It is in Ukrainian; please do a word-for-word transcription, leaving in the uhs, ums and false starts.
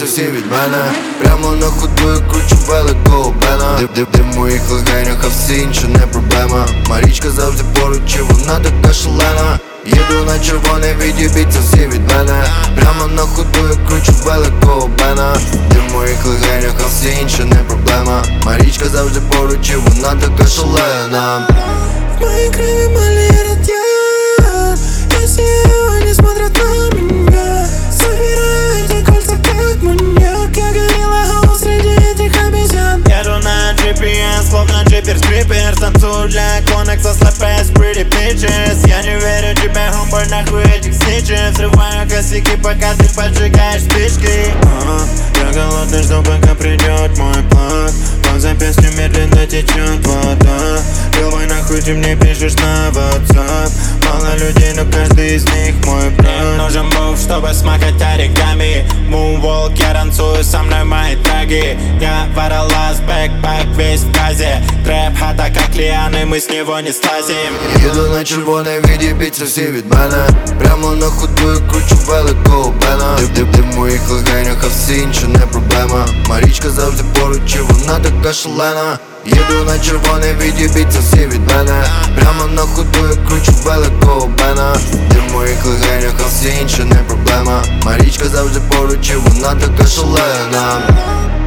відіб'ються всі від мене. Прямо на ходу я кручу великого бена. Див, див, див в моїх легенях, а всі інші не проблема. Марічка завжди поруч, і вона така шалена. Їду на червоне, відіб'ються всі від мене. Прямо на ходу я кручу великого бена. Див в моїх легенях, а всі інші не проблема. Марічка завжди поруч, і вона така шалена. В моей крови малирует яд. Я сияю, они смотрят на меня. Собираю эти кольца как маньяк. Я горела голос среди этих обезьян. Еду на джи пи эс, словно джипер-скрипер. Танцую для иконок со слэпэс, pretty bitches. Я не верю тебе, homeboy, нахуй этих сничев. Срываю косяки, пока ты поджигаешь спички. uh, Я голодный, жду, пока придет мой план. По запястью медленно течет вода. Делай нахуй, ты мне пишешь на WhatsApp. Мало людей, но каждый из них мой брат. Им нужен мув, чтобы смакать оригами. Moonwalk, я танцую, со мной мои траги. Я воролаз, бэкпак, весь в газе. Трэп, хата как лианы, мы с него не слазим. Їду на червоне, відіб'ються всі від мене. Прямо на ходу я кручу великого бена. Див, див, див в моїх легенях, а всі інші не проблема. Марічка завжди поруч, і вона така шалена. Їду на червоне, відіб'ються всі від мене. Прямо на ходу я кручу великого бена. Див в моїх легенях, а всі інші не проблема. Марічка завжди поруч, і вона така шалена.